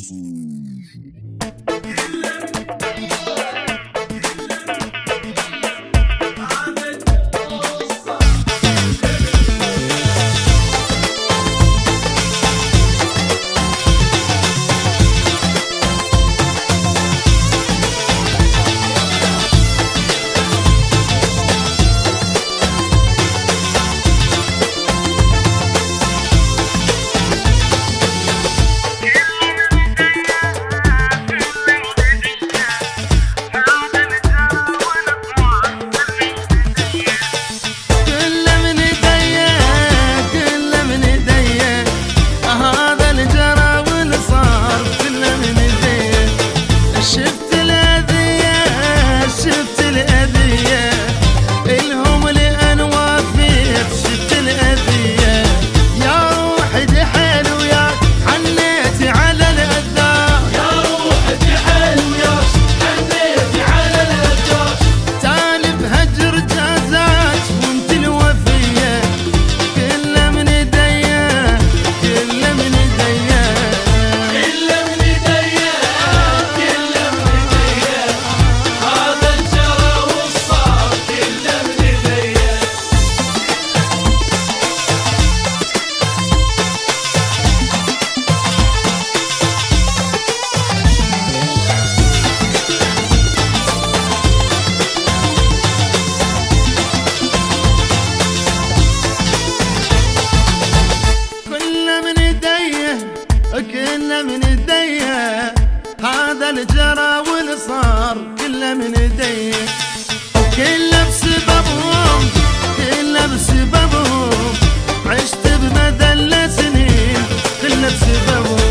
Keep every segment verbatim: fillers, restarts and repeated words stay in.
كله من ايديه، هذا اللي جرى واللي صار كله من ايديه، وكله بسببهم كله بسببهم، عشت بمذلة سنين كله بسببهم،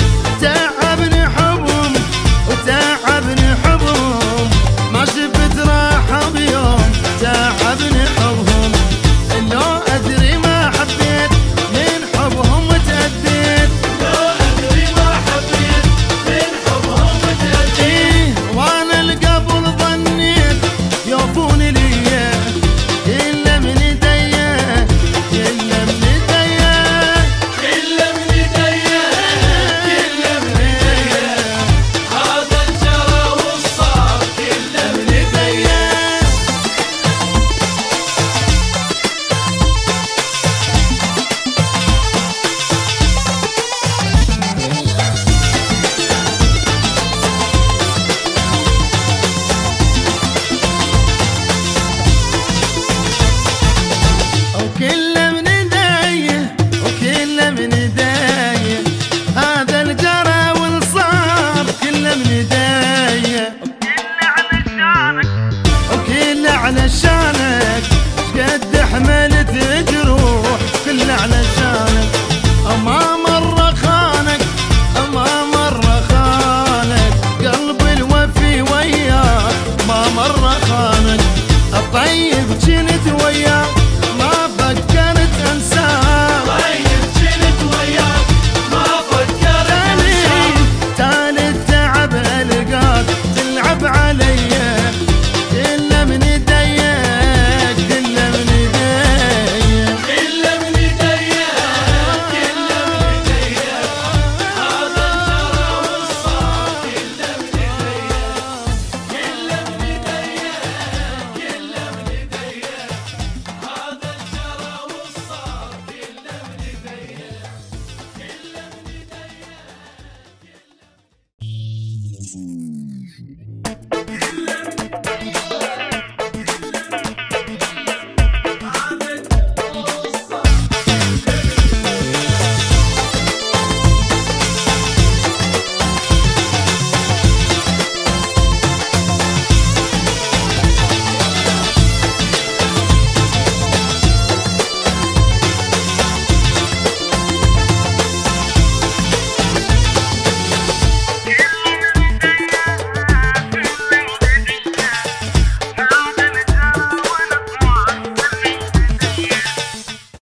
تعبني حبهم وتعبني حبهم، ما شفت راحة بيوم تعبني حبهم، لو ادري ما حبيت من حبهم وتأديت، لو ادري ما حبيت من حبهم وتأديت، وانا القبل ظنيت يوفون لي كله من ايديه كله من ايديه كله من ايديه كله من ايديه، هذا الجرى والصار كله من ايديه. وكله من ايديه وكله من ايديه، هذا الجرى والصار كله من ايديه، وكله علشانك شقد حملت جروح كله علشانك، ما مرة خانك ما مرة خانك، قلبي الوفي وياك ما مرة خانك، الطيب جنت وياك ما فكرت انساك، طيب جنت وياك ما فكرت انساك، تالي التعب القاك تلعب علي، كله من ايديه كله من ايديه كله من ايديه كله من ايديه، هذا الجرى والصار كله من ايديه، كله من ايديه كله من ايديه، هذا الجرى والصار كله من ايديه، كله من ايديه.